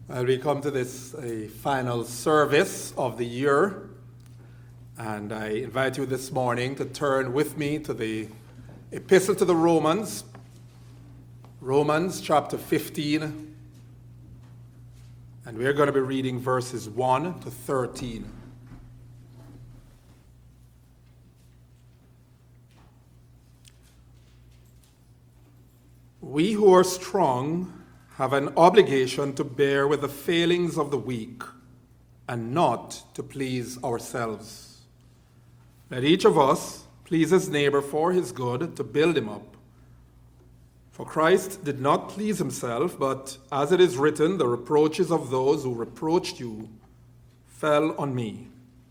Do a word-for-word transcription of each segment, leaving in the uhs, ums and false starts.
Well, we come to this a final service of the year, and I invite you this morning to turn with me to the Epistle to the Romans, Romans chapter fifteen, and we're going to be reading verses one to thirteen. We who are strong have an obligation to bear with the failings of the weak and not to please ourselves. Let each of us please his neighbor for his good, to build him up. For Christ did not please himself, but as it is written, the reproaches of those who reproached you fell on me.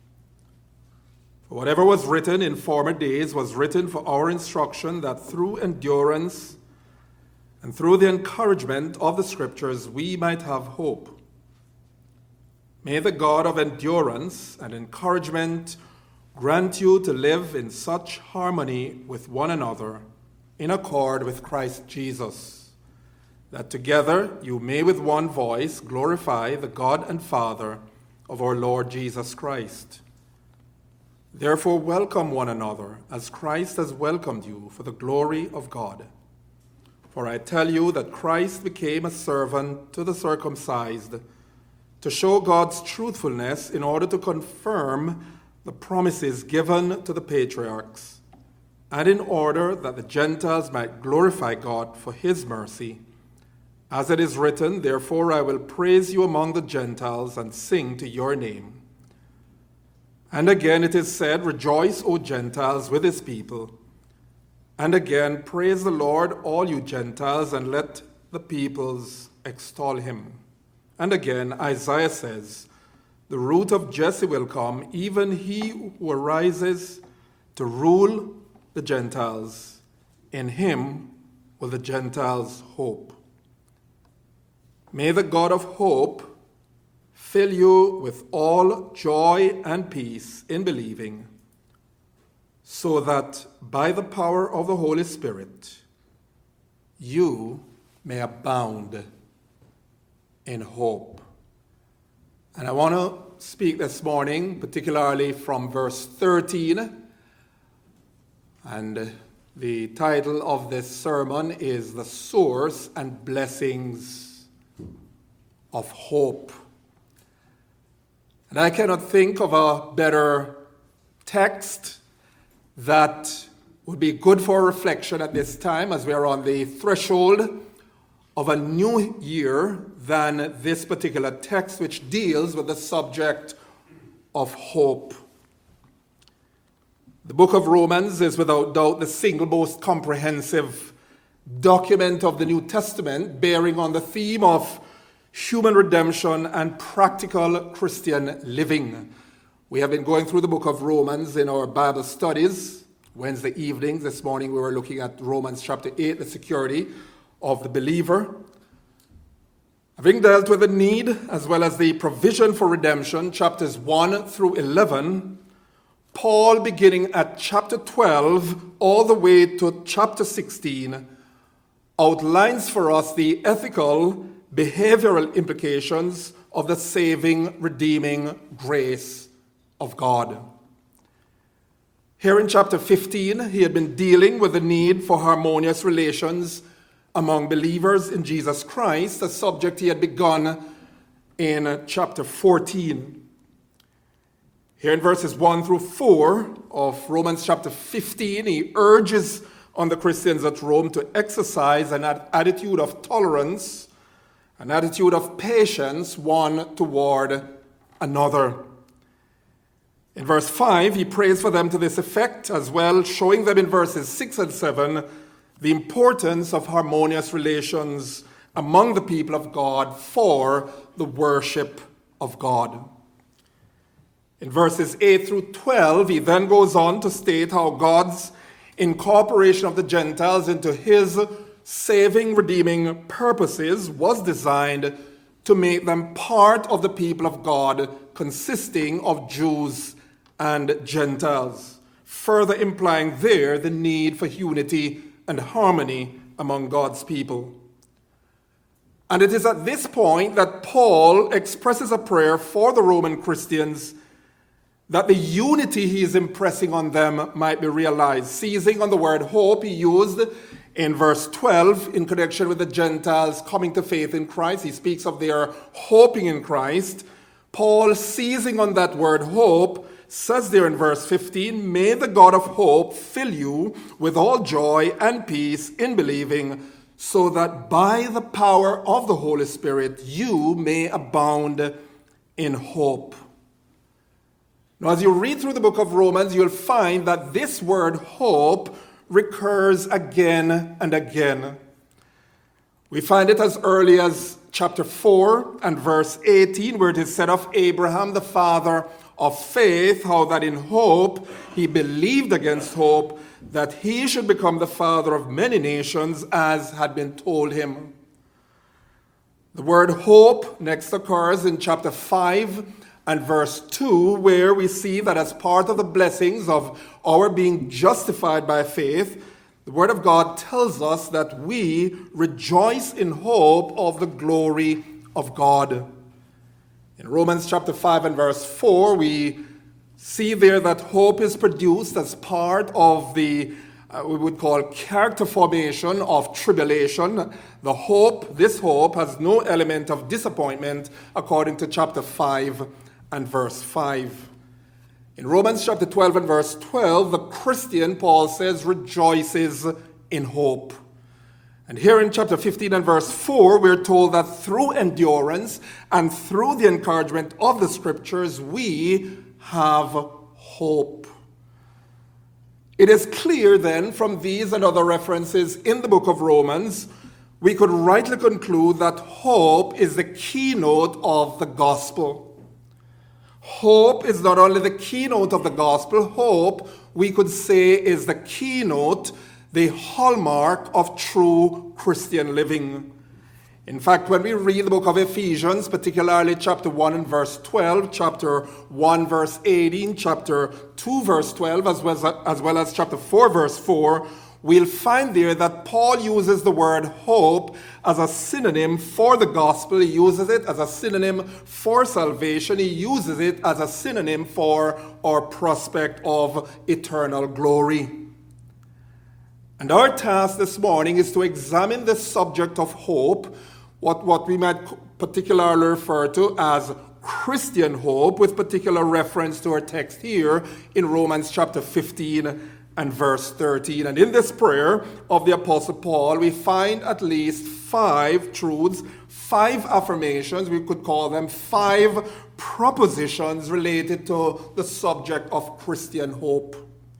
For whatever was written in former days was written for our instruction, that through endurance and through the encouragement of the Scriptures, we might have hope. May the God of endurance and encouragement grant you to live in such harmony with one another, in accord with Christ Jesus, that together you may with one voice glorify the God and Father of our Lord Jesus Christ. Therefore welcome one another, as Christ has welcomed you, for the glory of God. For I tell you that Christ became a servant to the circumcised, to show God's truthfulness in order to confirm the promises given to the patriarchs, and in order that the Gentiles might glorify God for his mercy. As it is written, therefore I will praise you among the Gentiles and sing to your name. And again it is said, rejoice, O Gentiles, with his people. And again, praise the Lord, all you Gentiles, and let the peoples extol him. And again, Isaiah says, the root of Jesse will come, even he who arises to rule the Gentiles. In him will the Gentiles hope. May the God of hope fill you with all joy and peace in believing, so that by the power of the Holy Spirit, you may abound in hope. And I want to speak this morning, particularly from verse thirteen. And the title of this sermon is The Source and Blessings of Hope. And I cannot think of a better text that would be good for reflection at this time, as we are on the threshold of a new year, than this particular text, which deals with the subject of hope. The book of Romans is without doubt the single most comprehensive document of the New Testament, bearing on the theme of human redemption and practical Christian living. We have been going through the book of Romans in our Bible studies Wednesday evenings. This morning we were looking at Romans chapter eight, the security of the believer. Having dealt with the need as well as the provision for redemption, chapters one through eleven, Paul, beginning at chapter twelve all the way to chapter sixteen, outlines for us the ethical, behavioral implications of the saving, redeeming grace of God. Here in chapter fifteen, he had been dealing with the need for harmonious relations among believers in Jesus Christ, a subject he had begun in chapter fourteen. Here in verses one through four of Romans chapter fifteen, he urges on the Christians at Rome to exercise an attitude of tolerance, an attitude of patience one toward another. In verse five, he prays for them to this effect as well, showing them in verses six and seven the importance of harmonious relations among the people of God for the worship of God. In verses eight through twelve, he then goes on to state how God's incorporation of the Gentiles into his saving, redeeming purposes was designed to make them part of the people of God, consisting of Jews and Gentiles, further implying there the need for unity and harmony among God's people. And it is at this point that Paul expresses a prayer for the Roman Christians that the unity he is impressing on them might be realized. Seizing on the word hope he used in verse twelve in connection with the Gentiles coming to faith in Christ. He speaks of their hoping in Christ. Paul, seizing on that word hope, says there in verse fifteen, "May the God of hope fill you with all joy and peace in believing, so that by the power of the Holy Spirit you may abound in hope." Now, as you read through the book of Romans, you'll find that this word hope recurs again and again. We find it as early as chapter four and verse eighteen, where it is said of Abraham, the father of faith, how that in hope he believed against hope, that he should become the father of many nations, as had been told him. The word hope next occurs in chapter five and verse two, where we see that as part of the blessings of our being justified by faith, the Word of God tells us that we rejoice in hope of the glory of God. In Romans chapter five and verse four, we see there that hope is produced as part of the, uh, we would call character formation of tribulation. The hope, this hope, has no element of disappointment, according to chapter five and verse five. In Romans chapter twelve and verse twelve, the Christian, Paul says, rejoices in hope. And here in chapter fifteen and verse four, we're told that through endurance and through the encouragement of the Scriptures, we have hope. It is clear then from these and other references in the book of Romans, we could rightly conclude that hope is the keynote of the gospel. Hope is not only the keynote of the gospel, hope, we could say, is the keynote, the hallmark of true Christian living. In fact, when we read the book of Ephesians, particularly chapter one and verse twelve, chapter one verse eighteen, chapter two verse twelve, as well as, as well as chapter four verse four, we'll find there that Paul uses the word hope as a synonym for the gospel. He uses it as a synonym for salvation. He uses it as a synonym for our prospect of eternal glory. And our task this morning is to examine the subject of hope, what, what we might particularly refer to as Christian hope, with particular reference to our text here in Romans chapter fifteen and verse thirteen. And in this prayer of the Apostle Paul, we find at least five truths, five affirmations, we could call them five propositions related to the subject of Christian hope.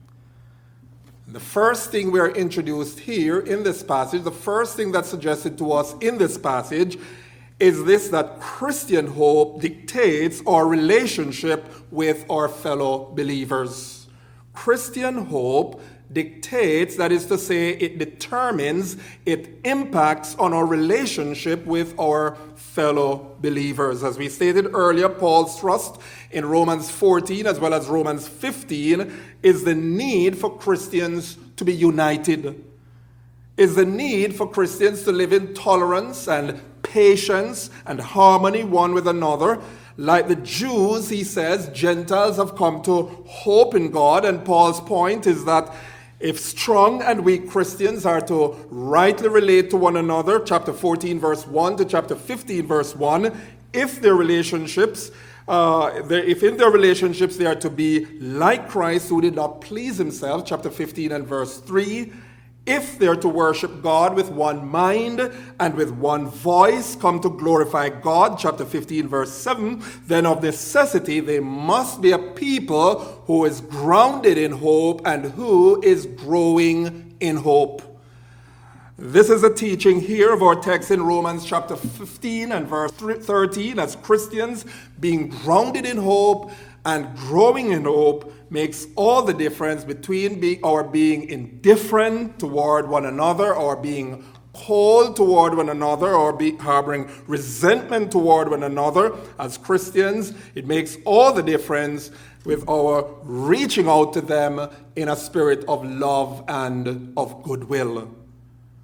The first thing we are introduced here in this passage, the first thing that's suggested to us in this passage is this, that Christian hope dictates our relationship with our fellow believers. Christian hope dictates, that is to say, it determines, it impacts on our relationship with our fellow believers. As we stated earlier, Paul's thrust in Romans fourteen as well as Romans fifteen is the need for Christians to be united, is the need for Christians to live in tolerance and patience and harmony one with another. Like the Jews, he says, Gentiles have come to hope in God, and Paul's point is that if strong and weak Christians are to rightly relate to one another, chapter fourteen verse one to chapter fifteen verse one, if their relationships, uh, if in their relationships they are to be like Christ who did not please himself, chapter fifteen and verse three, if they're to worship God with one mind and with one voice, come to glorify God, chapter fifteen, verse seven, then of necessity they must be a people who is grounded in hope and who is growing in hope. This is a teaching here of our text in Romans chapter fifteen and verse thirteen, as Christians being grounded in hope and growing in hope makes all the difference between being, our being indifferent toward one another, or being cold toward one another, or be harboring resentment toward one another. As Christians, it makes all the difference with our reaching out to them in a spirit of love and of goodwill.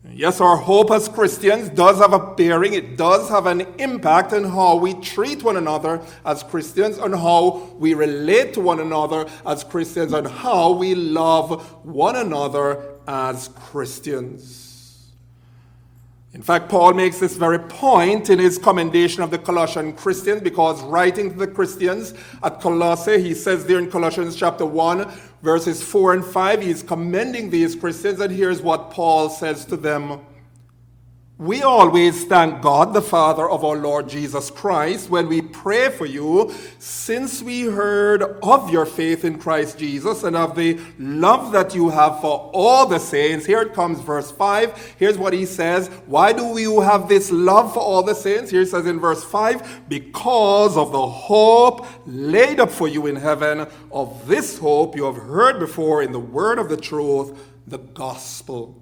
Yes, our hope as Christians does have a bearing. It does have an impact on how we treat one another as Christians, on how we relate to one another as Christians, and how we love one another as Christians. In fact, Paul makes this very point in his commendation of the Colossian Christians, because writing to the Christians at Colossae, he says there in Colossians chapter one, verses four and five, he's commending these Christians, and here's what Paul says to them. We always thank God, the Father of our Lord Jesus Christ, when we pray for you, since we heard of your faith in Christ Jesus and of the love that you have for all the saints. Here it comes, verse five. Here's what he says. Why do you have this love for all the saints? Here it says in verse five, because of the hope laid up for you in heaven. Of this hope you have heard before in the word of the truth, the gospel.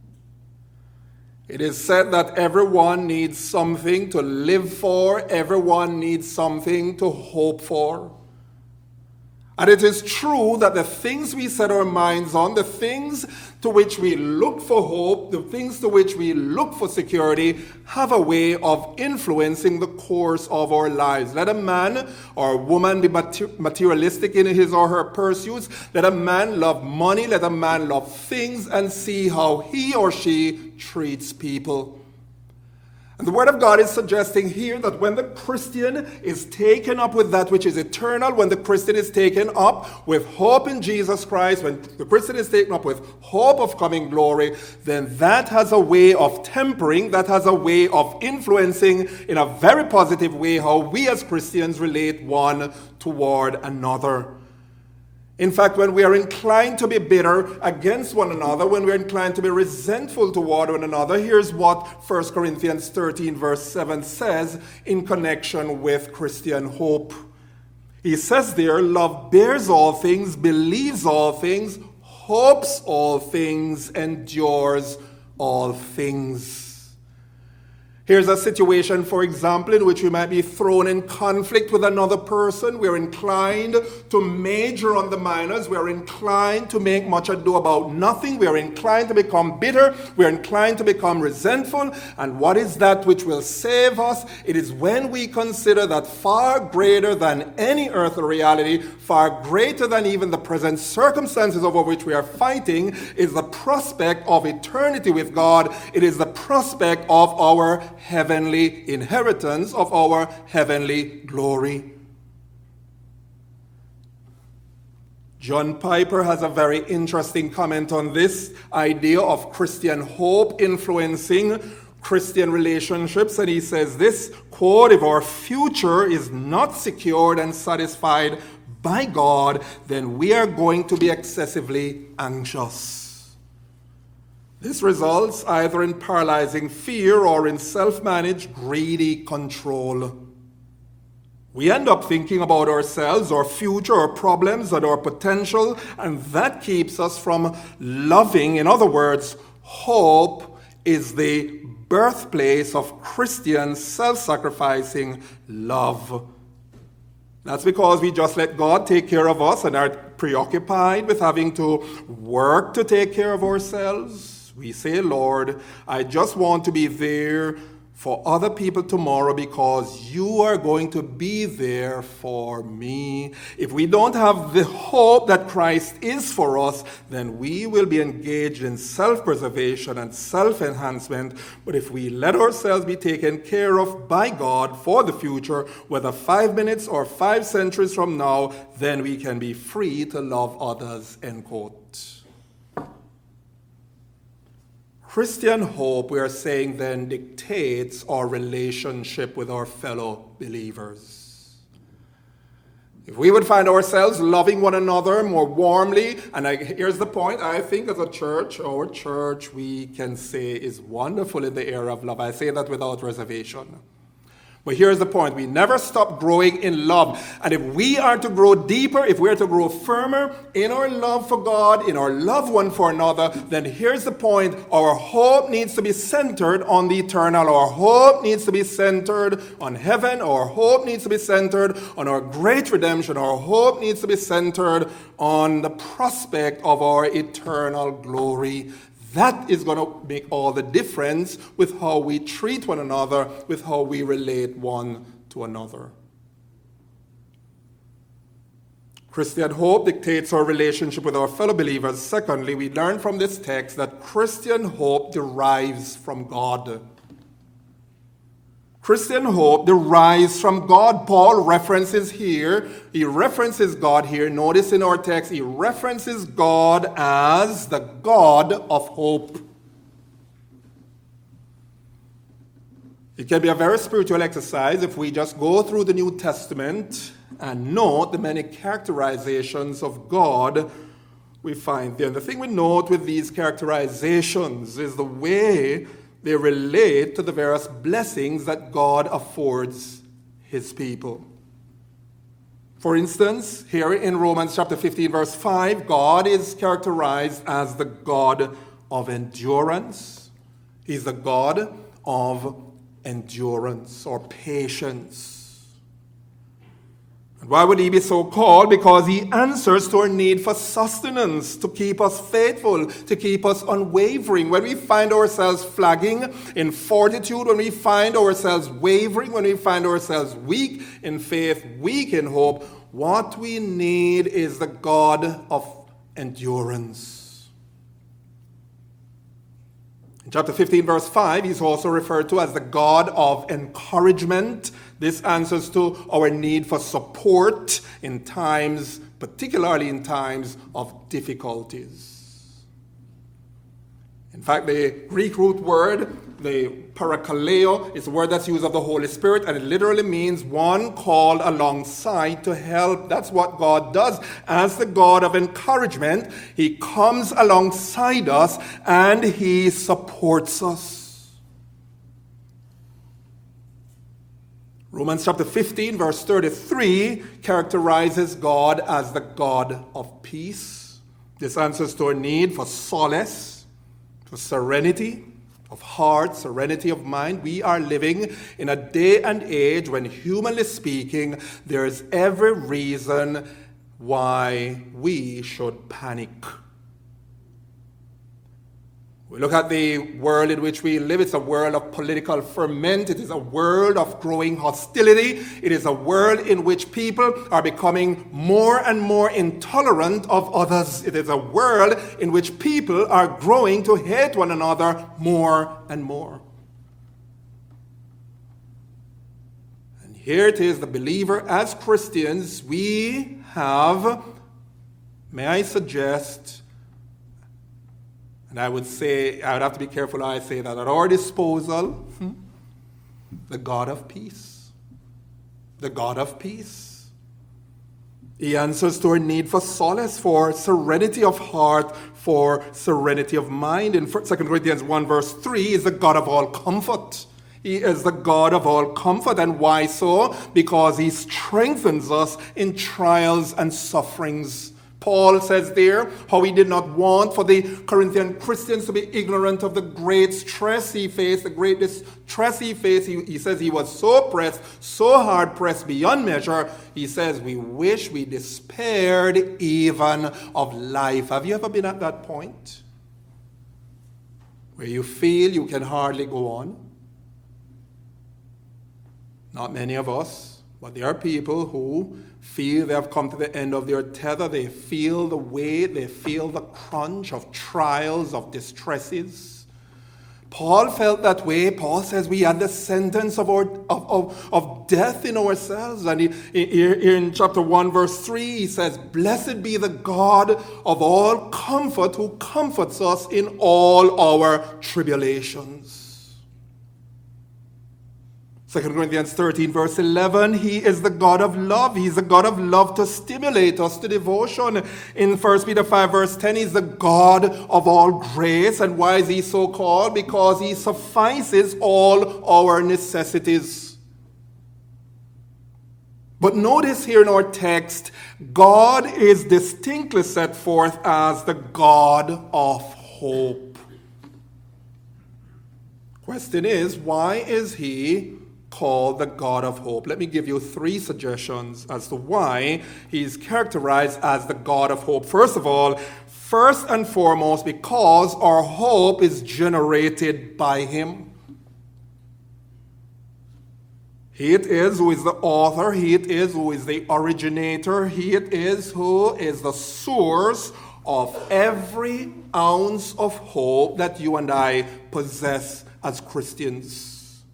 It is said that everyone needs something to live for. Everyone needs something to hope for. And it is true that the things we set our minds on, the things to which we look for hope, the things to which we look for security, have a way of influencing the course of our lives. Let a man or a woman be materialistic in his or her pursuits. Let a man love money. Let a man love things, and see how he or she treats people. And the Word of God is suggesting here that when the Christian is taken up with that which is eternal, when the Christian is taken up with hope in Jesus Christ, when the Christian is taken up with hope of coming glory, then that has a way of tempering, that has a way of influencing in a very positive way how we as Christians relate one toward another. In fact, when we are inclined to be bitter against one another, when we are inclined to be resentful toward one another, here's what First Corinthians thirteen verse seven says in connection with Christian hope. He says there, love bears all things, believes all things, hopes all things, endures all things. Here's a situation, for example, in which we might be thrown in conflict with another person. We're inclined to major on the minors. We're inclined to make much ado about nothing. We're inclined to become bitter. We're inclined to become resentful. And what is that which will save us? It is when we consider that far greater than any earthly reality, far greater than even the present circumstances over which we are fighting, is the prospect of eternity with God. It is the prospect of our heavenly inheritance, of our heavenly glory. John Piper has a very interesting comment on this idea of Christian hope influencing Christian relationships, and he says this, quote, if our future is not secured and satisfied by God, then we are going to be excessively anxious. This results either in paralyzing fear or in self-managed, greedy control. We end up thinking about ourselves, our future, our problems, and our potential, and that keeps us from loving. In other words, hope is the birthplace of Christian self-sacrificing love. That's because we just let God take care of us and are preoccupied with having to work to take care of ourselves. We say, Lord, I just want to be there for other people tomorrow because you are going to be there for me. If we don't have the hope that Christ is for us, then we will be engaged in self-preservation and self-enhancement. But if we let ourselves be taken care of by God for the future, whether five minutes or five centuries from now, then we can be free to love others, end quote. Christian hope, we are saying then, dictates our relationship with our fellow believers. If we would find ourselves loving one another more warmly, and I, here's the point, I think as a church, our church, we can say is wonderful in the area of love. I say that without reservation. But here's the point. We never stop growing in love. And if we are to grow deeper, if we are to grow firmer in our love for God, in our love one for another, then here's the point. Our hope needs to be centered on the eternal. Our hope needs to be centered on heaven. Our hope needs to be centered on our great redemption. Our hope needs to be centered on the prospect of our eternal glory. That is going to make all the difference with how we treat one another, with how we relate one to another. Christian hope dictates our relationship with our fellow believers. Secondly, we learn from this text that Christian hope derives from God. Christian hope derives from God. Paul references here, he references God here. Notice in our text, he references God as the God of hope. It can be a very spiritual exercise if we just go through the New Testament and note the many characterizations of God we find there. And the thing we note with these characterizations is the way they relate to the various blessings that God affords his people. For instance, here in Romans chapter fifteen, verse five, God is characterized as the God of endurance. He's the God of endurance or patience. And why would he be so called? Because he answers to our need for sustenance, to keep us faithful, to keep us unwavering. When we find ourselves flagging in fortitude, when we find ourselves wavering, when we find ourselves weak in faith, weak in hope, what we need is the God of endurance. In chapter fifteen, verse five, he's also referred to as the God of encouragement. This answers to our need for support in times, particularly in times of difficulties. In fact, the Greek root word, the parakaleo, is a word that's used of the Holy Spirit, and it literally means one called alongside to help. That's what God does. As the God of encouragement, he comes alongside us and he supports us. Romans chapter fifteen, verse thirty-three, characterizes God as the God of peace. This answers to our need for solace, for serenity of heart, serenity of mind. We are living in a day and age when, humanly speaking, there is every reason why we should panic. We look at the world in which we live. It's a world of political ferment. It is a world of growing hostility. It is a world in which people are becoming more and more intolerant of others. It is a world in which people are growing to hate one another more and more. And here it is, the believer, as Christians, we have, may I suggest, and I would say, I would have to be careful how I say that, at our disposal, hmm, the God of peace. The God of peace. He answers to our need for solace, for serenity of heart, for serenity of mind. In Second Corinthians one verse three, he is the God of all comfort. He is the God of all comfort. And why so? Because he strengthens us in trials and sufferings. Paul says there how he did not want for the Corinthian Christians to be ignorant of the great stress he faced, the great distress he faced. He, he says he was so pressed, so hard pressed beyond measure. He says, we wish we despaired even of life. Have you ever been at that point where you feel you can hardly go on? Not many of us, but there are people who feel they have come to the end of their tether. They feel the weight, they feel the crunch of trials, of distresses. Paul felt that way. Paul says we had the sentence of, our, of, of, of death in ourselves. And he, here in chapter one, verse three, he says, blessed be the God of all comfort who comforts us in all our tribulations. Second Corinthians thirteen, verse eleven, he is the God of love. He's the God of love to stimulate us to devotion. In First Peter five, verse ten, he's the God of all grace. And why is he so called? Because he suffices all our necessities. But notice here in our text, God is distinctly set forth as the God of hope. Question is, why is he called the God of hope. Let me give you three suggestions as to why he is characterized as the God of hope. First of all, first and foremost, because our hope is generated by him. He it is who is the author, he it is who is the originator, he it is who is the source of every ounce of hope that you and I possess as Christians.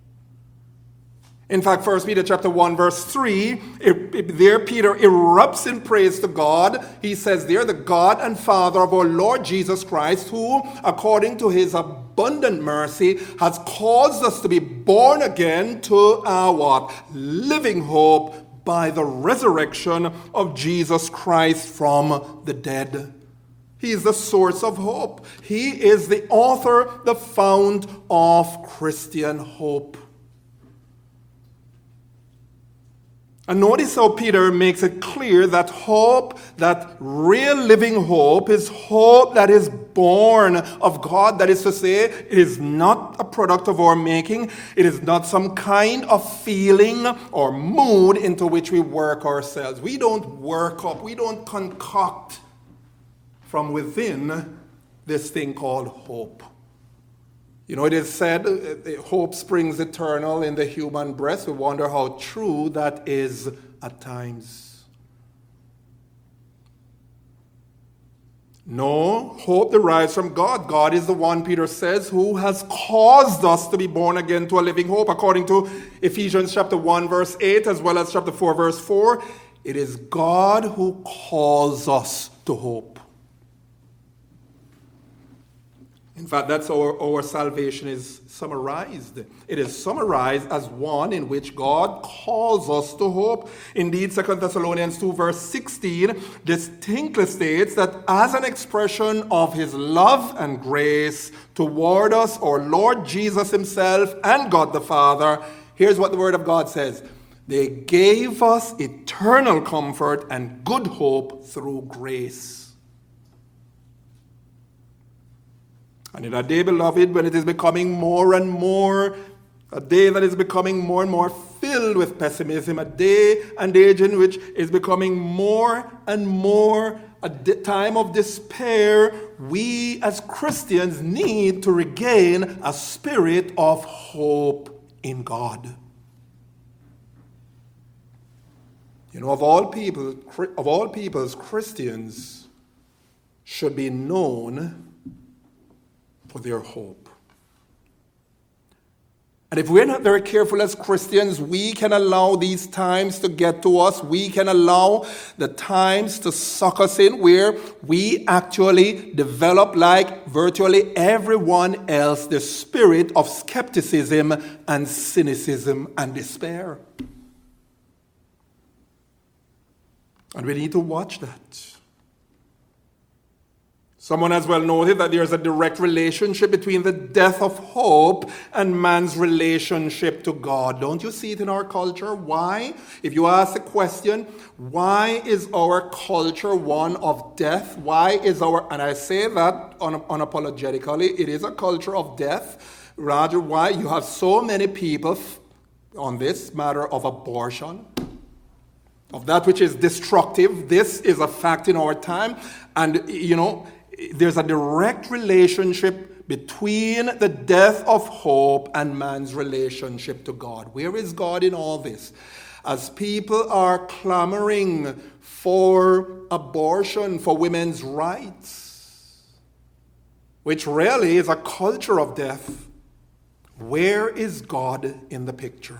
In fact, First Peter chapter one, verse three, it, it, there Peter erupts in praise to God. He says there, the God and Father of our Lord Jesus Christ, who, according to his abundant mercy, has caused us to be born again to our what? Living hope by the resurrection of Jesus Christ from the dead. He is the source of hope. He is the author, the fount of Christian hope. And notice how Peter makes it clear that hope, that real living hope, is hope that is born of God. That is to say, it is not a product of our making. It is not some kind of feeling or mood into which we work ourselves. We don't work up, we don't concoct from within this thing called hope. You know, it is said, hope springs eternal in the human breast. We wonder how true that is at times. No, hope derives from God. God is the one, Peter says, who has caused us to be born again to a living hope. According to Ephesians chapter one, verse eight, as well as chapter four, verse four, it is God who calls us to hope. In fact, that's how our, our salvation is summarized. It is summarized as one in which God calls us to hope. Indeed, Second Thessalonians two, verse sixteen distinctly states that as an expression of his love and grace toward us, our Lord Jesus himself and God the Father, here's what the Word of God says: they gave us eternal comfort and good hope through grace. And in a day, beloved, when it is becoming more and more, a day that is becoming more and more filled with pessimism, a day and age in which is becoming more and more a time of despair, we as Christians need to regain a spirit of hope in God. You know, of all people, of all peoples, Christians should be known for their hope. And if we're not very careful as Christians, we can allow these times to get to us. We can allow the times to suck us in where we actually develop, like virtually everyone else, the spirit of skepticism and cynicism and despair. And we need to watch that. Someone has well noted that there is a direct relationship between the death of hope and man's relationship to God. Don't you see it in our culture? Why? If you ask the question, why is our culture one of death? Why is our, and I say that unapologetically, it is a culture of death. Rather, why? You have so many people on this matter of abortion, of that which is destructive. This is a fact in our time. And, you know, there's a direct relationship between the death of hope and man's relationship to God. Where is God in all this? As people are clamoring for abortion, for women's rights, which really is a culture of death, where is God in the picture?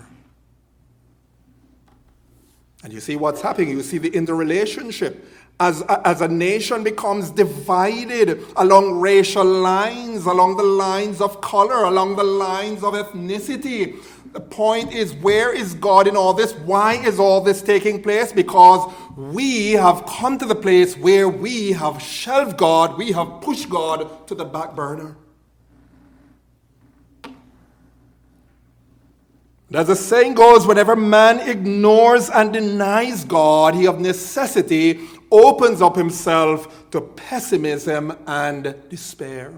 And you see what's happening. You see the interrelationship. As a, as a nation becomes divided along racial lines, along the lines of color, along the lines of ethnicity. The point is, where is God in all this? Why is all this taking place? Because we have come to the place where we have shelved God, we have pushed God to the back burner. As the saying goes, whenever man ignores and denies God, he of necessity opens up himself to pessimism and despair.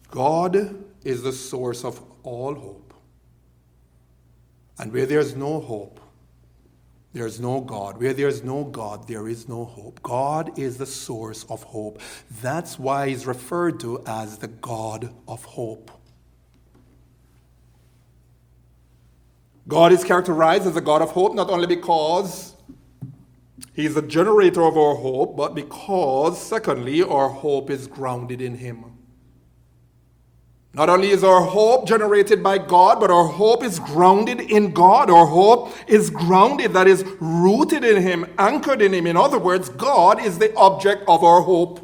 God is the source of all hope. And where there's no hope, there's no God. Where there's no God, there is no hope. God is the source of hope. That's why he's referred to as the God of hope. God is characterized as a God of hope, not only because he's the generator of our hope, but because, secondly, our hope is grounded in him. Not only is our hope generated by God, but our hope is grounded in God. Our hope is grounded, that is rooted in him, anchored in him. In other words, God is the object of our hope.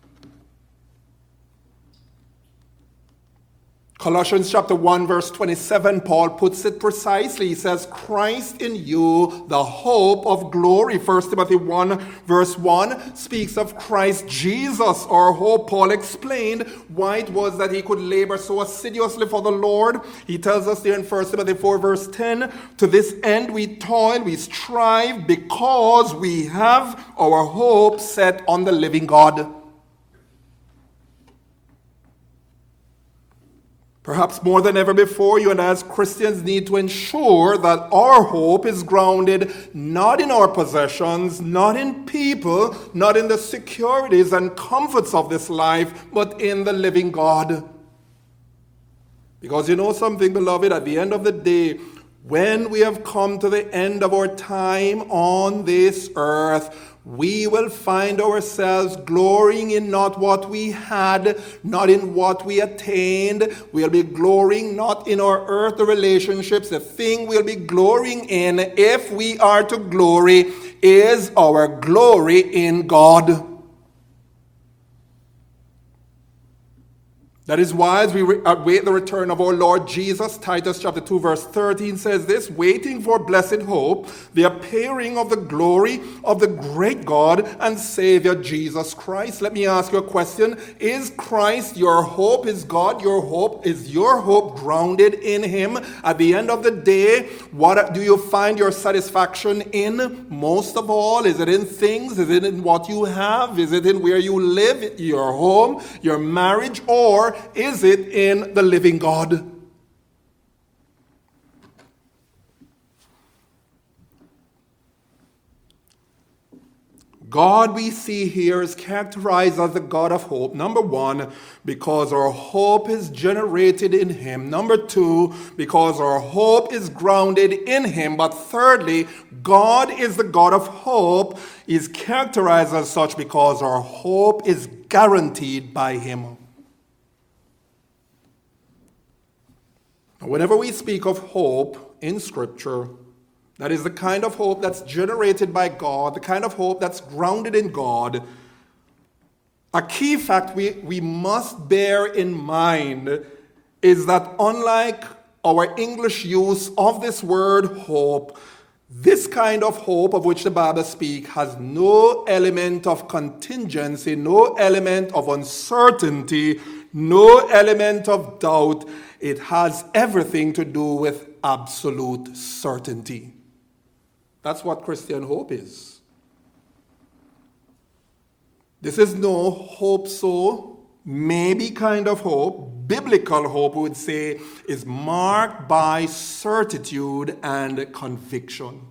Colossians chapter one verse twenty-seven, Paul puts it precisely. He says, Christ in you, the hope of glory. First Timothy one verse one speaks of Christ Jesus, our hope. Paul explained why it was that he could labor so assiduously for the Lord. He tells us there in First Timothy four verse ten, to this end we toil, we strive, because we have our hope set on the living God. Perhaps more than ever before, you and I as Christians need to ensure that our hope is grounded not in our possessions, not in people, not in the securities and comforts of this life, but in the living God. Because you know something, beloved, at the end of the day, when we have come to the end of our time on this earth, we will find ourselves glorying in not what we had, not in what we attained. We'll be glorying not in our earthly relationships. The thing we'll be glorying in, if we are to glory, is our glory in God. That is why, as we await the return of our Lord Jesus, Titus chapter two verse thirteen says this, waiting for blessed hope, the appearing of the glory of the great God and Savior Jesus Christ. Let me ask you a question. Is Christ your hope? Is God your hope? Is your hope grounded in him? At the end of the day, what do you find your satisfaction in most of all? Is it in things? Is it in what you have? Is it in where you live, your home, your marriage, or is it in the living God? God we see here is characterized as the God of hope. Number one, because our hope is generated in him. Number two, because our hope is grounded in him. But thirdly, God is the God of hope, is characterized as such because our hope is guaranteed by him. Whenever we speak of hope in Scripture, that is the kind of hope that's generated by God, the kind of hope that's grounded in God, a key fact we, we must bear in mind is that unlike our English use of this word hope, this kind of hope of which the Bible speaks has no element of contingency, no element of uncertainty, no element of doubt. It has everything to do with absolute certainty. That's what Christian hope is. This is no hope so, maybe kind of hope. Biblical hope, we would say, is marked by certitude and conviction.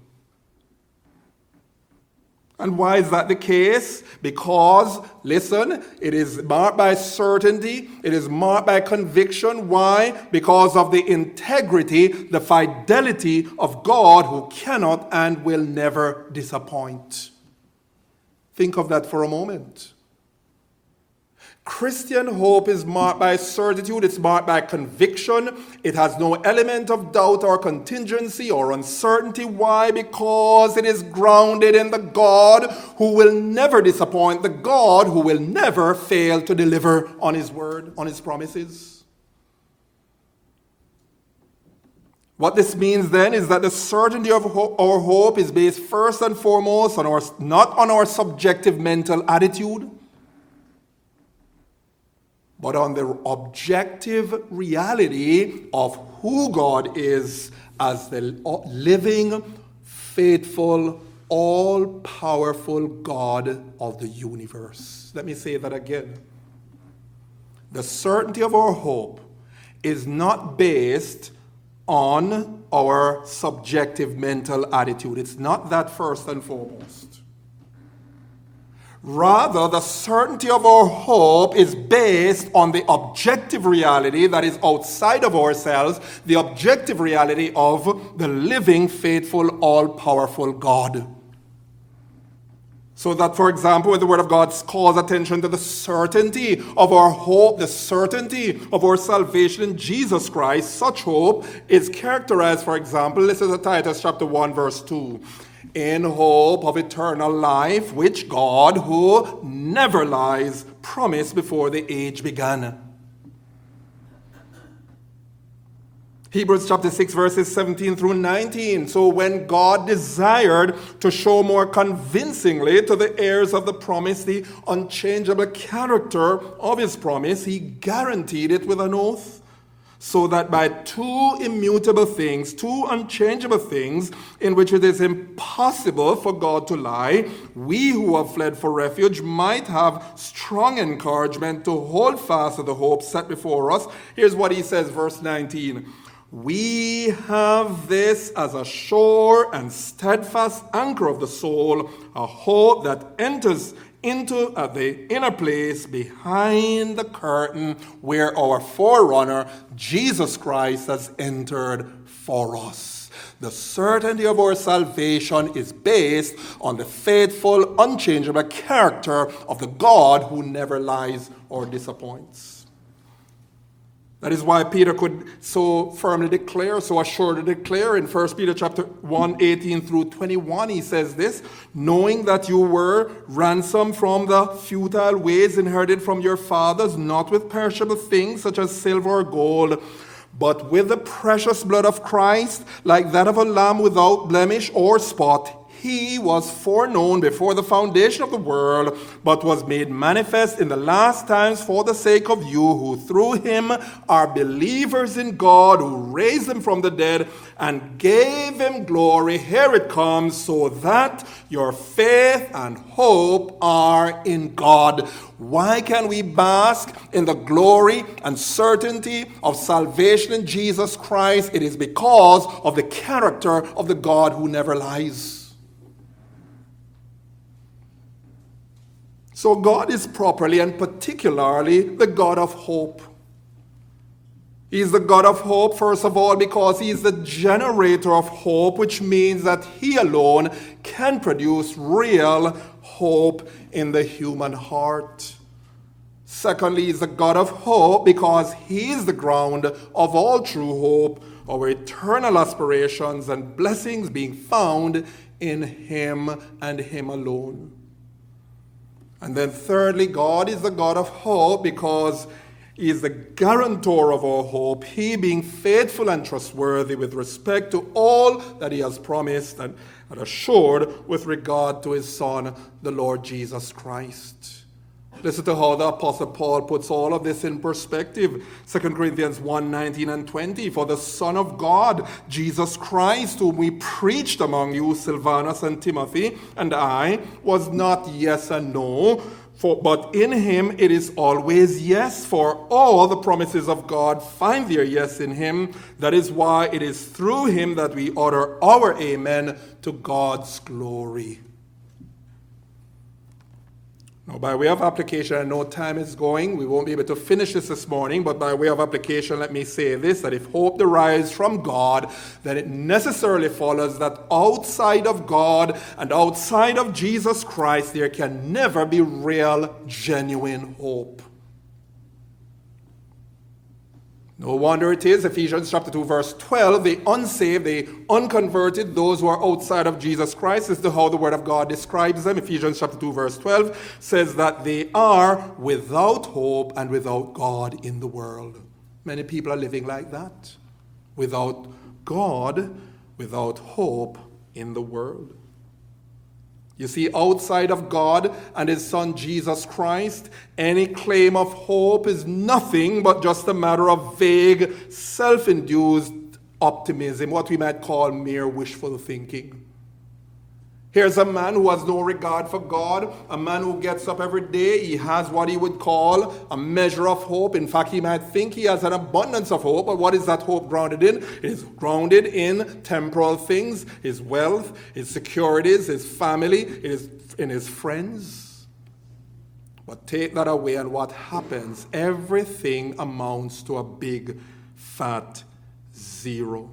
And why is that the case? Because, listen, it is marked by certainty. It is marked by conviction. Why? Because of the integrity, the fidelity of God, who cannot and will never disappoint. Think of that for a moment. Christian hope is marked by certitude, it's marked by conviction. It has no element of doubt or contingency or uncertainty. Why? Because it is grounded in the God who will never disappoint, the God who will never fail to deliver on his word, on his promises. What this means then is that the certainty of our hope is based first and foremost on our, not on our subjective mental attitude, but on the objective reality of who God is as the living, faithful, all-powerful God of the universe. Let me say that again. The certainty of our hope is not based on our subjective mental attitude. It's not that first and foremost. Rather, the certainty of our hope is based on the objective reality that is outside of ourselves, the objective reality of the living, faithful, all-powerful God. So that, for example, when the Word of God calls attention to the certainty of our hope, the certainty of our salvation in Jesus Christ, such hope is characterized, for example, listen to Titus chapter one, verse two. In hope of eternal life, which God, who never lies, promised before the age began. Hebrews chapter six, verses seventeen through nineteen. So when God desired to show more convincingly to the heirs of the promise the unchangeable character of his promise, he guaranteed it with an oath, so that by two immutable things, two unchangeable things, in which it is impossible for God to lie, we who have fled for refuge might have strong encouragement to hold fast to the hope set before us. Here's what he says, verse nineteen. We have this as a sure and steadfast anchor of the soul, a hope that enters into uh, the inner place behind the curtain where our forerunner, Jesus Christ, has entered for us. The certainty of our salvation is based on the faithful, unchangeable character of the God who never lies or disappoints. That is why Peter could so firmly declare, so assuredly declare in First Peter chapter one, eighteen through twenty-one, he says this, knowing that you were ransomed from the futile ways inherited from your fathers, not with perishable things such as silver or gold, but with the precious blood of Christ, like that of a lamb without blemish or spot. He was foreknown before the foundation of the world, but was made manifest in the last times for the sake of you, who through him are believers in God, who raised him from the dead and gave him glory. Here it comes, so that your faith and hope are in God. Why can we bask in the glory and certainty of salvation in Jesus Christ? It is because of the character of the God who never lies. So God is properly and particularly the God of hope. He is the God of hope, first of all, because he is the generator of hope, which means that he alone can produce real hope in the human heart. Secondly, he is the God of hope because he is the ground of all true hope, our eternal aspirations and blessings being found in him and him alone. And then thirdly, God is the God of hope because he is the guarantor of our hope, he being faithful and trustworthy with respect to all that he has promised and assured with regard to his Son, the Lord Jesus Christ. Listen to how the Apostle Paul puts all of this in perspective. Second Corinthians one, nineteen and twenty. For the Son of God, Jesus Christ, whom we preached among you, Silvanus and Timothy, and I, was not yes and no, for, but in him it is always yes, for all the promises of God find their yes in him. That is why it is through him that we utter our amen to God's glory. Now, by way of application, I know time is going. We won't be able to finish this this morning, but by way of application, let me say this, that if hope derives from God, then it necessarily follows that outside of God and outside of Jesus Christ, there can never be real, genuine hope. No wonder it is, Ephesians chapter two, verse twelve, the unsaved, the unconverted, those who are outside of Jesus Christ, this is how the Word of God describes them. Ephesians chapter two, verse twelve says that they are without hope and without God in the world. Many people are living like that, without God, without hope in the world. You see, outside of God and his Son Jesus Christ, any claim of hope is nothing but just a matter of vague, self-induced optimism, what we might call mere wishful thinking. Here's a man who has no regard for God, a man who gets up every day. He has what he would call a measure of hope. In fact, he might think he has an abundance of hope, but what is that hope grounded in? It is grounded in temporal things, his wealth, his securities, his family, it is in his friends. But take that away, and what happens? Everything amounts to a big, fat zero.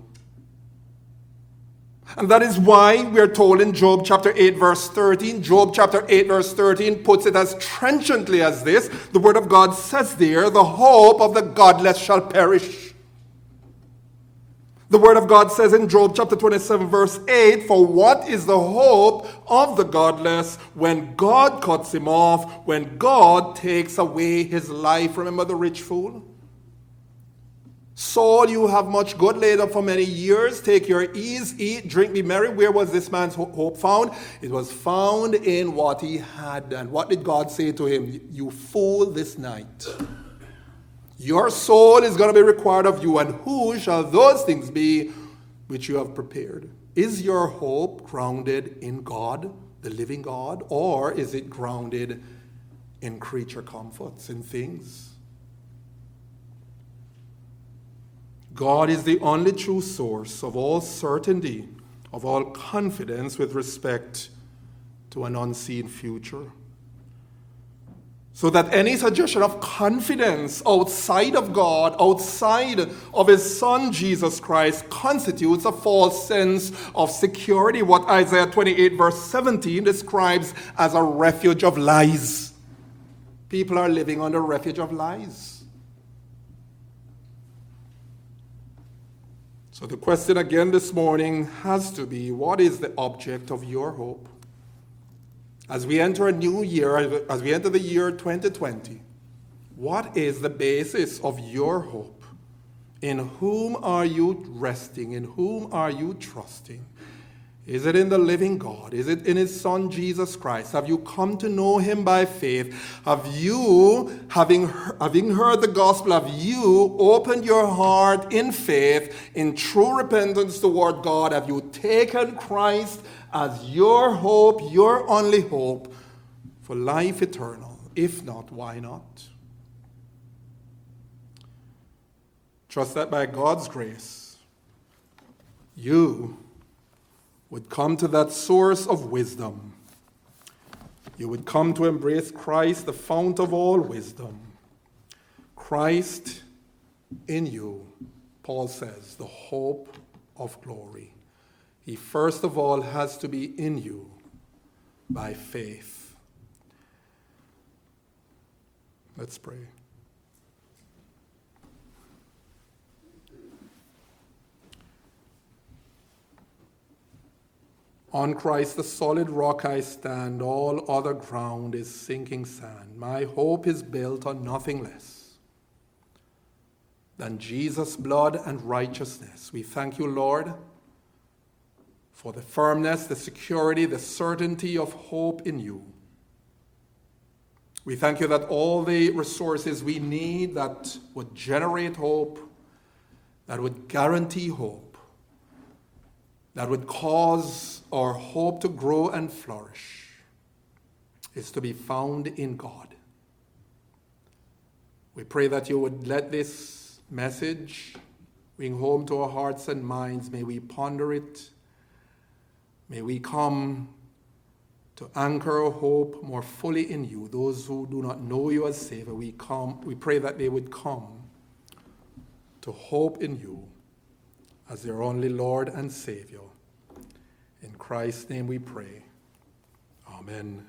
And that is why we are told in Job chapter eight, verse thirteen, Job chapter eight, verse thirteen puts it as trenchantly as this. The word of God says there, the hope of the godless shall perish. The word of God says in Job chapter twenty-seven, verse eight, for what is the hope of the godless when God cuts him off, when God takes away his life? Remember the rich fool? Saul, you have much good laid up for many years. Take your ease, eat, drink, be merry. Where was this man's hope found? It was found in what he had done. What did God say to him? You fool, this night your soul is going to be required of you, and who shall those things be which you have prepared? Is your hope grounded in God, the living God, or is it grounded in creature comforts, in things? God is the only true source of all certainty, of all confidence with respect to an unseen future. So that any suggestion of confidence outside of God, outside of his Son Jesus Christ, constitutes a false sense of security, what Isaiah twenty-eight verse seventeen describes as a refuge of lies. People are living under a refuge of lies. So the question again this morning has to be, what is the object of your hope? As we enter a new year, as we enter the year twenty twenty, what is the basis of your hope? In whom are you resting? In whom are you trusting? Is it in the living God? Is it in his Son, Jesus Christ? Have you come to know him by faith? Have you, having, having heard the gospel, have you opened your heart in faith, in true repentance toward God? Have you taken Christ as your hope, your only hope for life eternal? If not, why not? Trust that by God's grace, you would come to that source of wisdom. You would come to embrace Christ, the fount of all wisdom. Christ in you, Paul says, the hope of glory. He first of all has to be in you by faith. Let's pray. On Christ, the solid rock I stand, all other ground is sinking sand. My hope is built on nothing less than Jesus' blood and righteousness. We thank you, Lord, for the firmness, the security, the certainty of hope in you. We thank you that all the resources we need that would generate hope, that would guarantee hope, that would cause our hope to grow and flourish, is to be found in God. We pray that you would let this message ring home to our hearts and minds. May we ponder it. May we come to anchor our hope more fully in you. Those who do not know you as Savior, we come. We pray that they would come to hope in you as their only Lord and Savior. In Christ's name we pray. Amen.